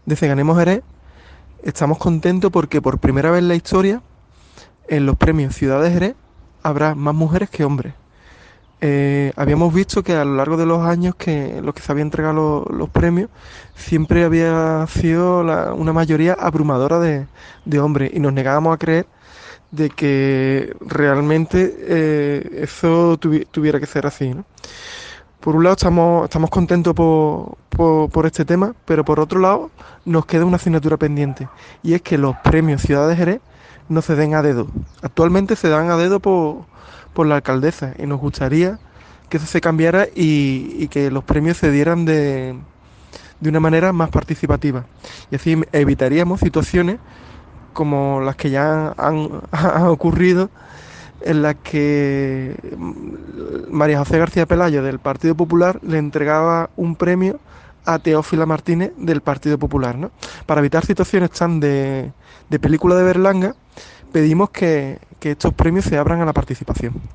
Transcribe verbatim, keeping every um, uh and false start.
Desde Ganemos Jerez estamos contentos porque por primera vez en la historia, en los premios Ciudad de Jerez, habrá más mujeres que hombres. Eh, habíamos visto que a lo largo de los años que en los que se habían entregado los, los premios, siempre había sido la- una mayoría abrumadora de, de hombres y nos negábamos a creer de que realmente eh, eso tuvi- tuviera que ser así, ¿no? Por un lado estamos, estamos contentos por, por, por este tema, pero por otro lado nos queda una asignatura pendiente y es que los premios Ciudad de Jerez no se den a dedo. Actualmente se dan a dedo por, por la alcaldesa y nos gustaría que eso se cambiara y, y que los premios se dieran de, de una manera más participativa. Y así evitaríamos situaciones como las que ya han, han ocurrido, en las que mm, María José García Pelayo del Partido Popular le entregaba un premio a Teófila Martínez del Partido Popular, ¿no? Para evitar situaciones tan de, de película de Berlanga, pedimos que, que estos premios se abran a la participación.